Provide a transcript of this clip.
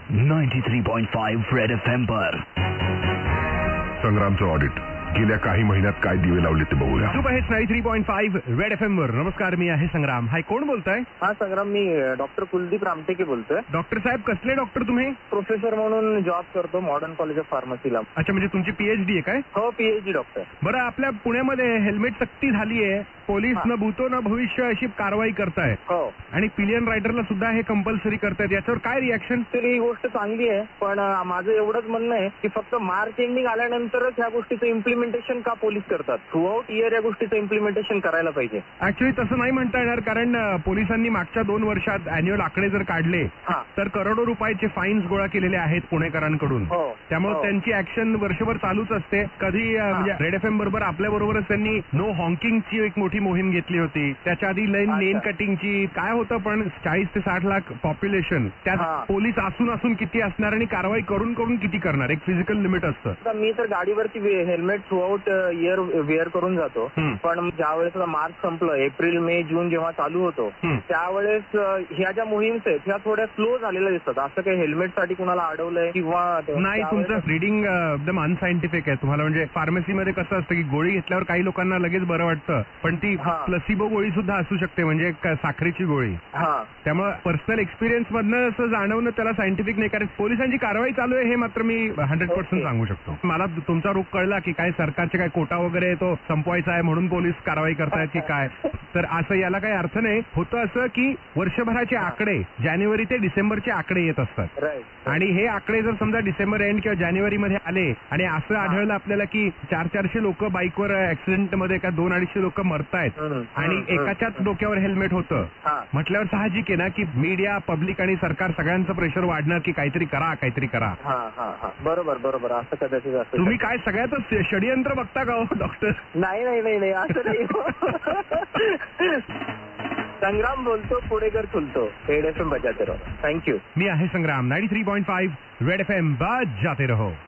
93.5 red FM पर संग्रामचं audit गेल्या काही महिन्यात काय दिवे लावले ते बघूया. तू आहेस 93.5 रेड एफएम वर. नमस्कार, मी आहे संग्राम. हाय, कोण बोलताय? हा संग्राम, मी डॉक्टर कुलदीप रामटेके बोलतोय. डॉक्टर साहेब, कसले डॉक्टर तुम्ही? प्रोफेसर म्हणून जॉब करतो मॉडर्न कॉलेज ऑफ फार्मसीला. अच्छा, म्हणजे तुमची पीएचडी आहे काय? हो, पीएचडी डॉक्टर. बरं, आपल्या पुण्यामध्ये हेल्मेट सक्ती झाली आहे. पोलीस न भूतो न भविष्य अशी कारवाई करताय. हो, आणि पिलियन रायडरला सुद्धा हे कंपल्सरी करतायत. याच्यावर काय रिॲक्शन? तर ही गोष्ट चांगली आहे, पण माझं एवढंच म्हणणं आहे की फक्त मार्च एंडिंग आल्यानंतरच ह्या गोष्टीचं इम्प्लिमेंटेशन का पोलीस करतात? थ्रू आउट इयर या गोष्टीचं इम्प्लिमेंटेशन करायला पाहिजे. ऍक्च्युली तसं नाही म्हणता येणार, कारण पोलिसांनी मागच्या 2 वर्षात अॅन्युअल आकडे जर काढले तर करोडो रुपयाचे फाईन्स गोळा केलेले आहेत पुणेकरांकडून. त्यामुळे त्यांची ऍक्शन वर्षभर चालूच असते. कधी म्हणजे रेड एफएम बरोबर आपल्या बरोबरच त्यांनी नो हॉकिंगची एक मोठी मोहीम घेतली होती. त्याच्या आधी लेन कटिंगची. काय होतं, पण 40 ते 60 लाख पॉप्युलेशन, त्यात पोलीस असून किती असणार आणि कारवाई करून किती करणार? एक फिजिकल लिमिट असतं. मी तर गाडीवरती helmet throughout year wear करून जातो, पण ज्यावेळेस मार्च संपलं, एप्रिल मे जून जेव्हा चालू होतो त्यावेळेस ह्या ज्या मोहिम्स आहेत ह्या थोड्या स्लो झालेल्या दिसतात. असं काही हेल्मेटसाठी कुणाला अडवलंय किंवा नाही? तुमचं रिडिंग एकदम अनसायंटिफिक आहे. तुम्हाला म्हणजे फार्मसीमध्ये कसं असतं की गोळी घेतल्यावर काही लोकांना लगेच बरं वाटतं, पण ती प्लसिबो गोळी सुद्धा असू शकते, म्हणजे साखरेची गोळी. त्यामुळे पर्सनल एक्सपिरियन्स मधनं असं जाणवणं त्याला सायंटिफिक नाही. कारण पोलिसांची कारवाई चालू आहे हे मात्र मी 100% सांगू शकतो. मला तुमचा रोग कळला की काय सरकारचे काय कोटा वगैरे तो संपवायचा आहे म्हणून पोलीस कारवाई करतायत की काय, तर असं याला काही अर्थ नाही. होतं असं की वर्षभराचे आकडे जानेवारी ते डिसेंबरचे आकडे येत असतात, आणि हे आकडे जर समजा डिसेंबर एंड किंवा जानेवारी मध्ये आले आणि असं आढळलं आपल्याला की 400-400 लोक बाईकवर ऍक्सिडेंट मध्ये का 200-250 लोक मरतायत आणि एकाच्याच डोक्यावर हेल्मेट होतं, म्हटल्यावर साहजिक आहे ना की मीडिया, पब्लिक आणि सरकार सगळ्यांचं प्रेशर वाढणार की काहीतरी करा. बरोबर. असं कदाचित असं. तुम्ही काय सगळ्यातच षडयंत्र बघता का हो डॉक्टर? नाही असं नाही. संग्राम बोलतो, पुणेकर खुलतो. रेड एफएम बजाते रहो. थँक्यू. मी आहे संग्राम. 93.5 रेड एफएम बजाते रहो.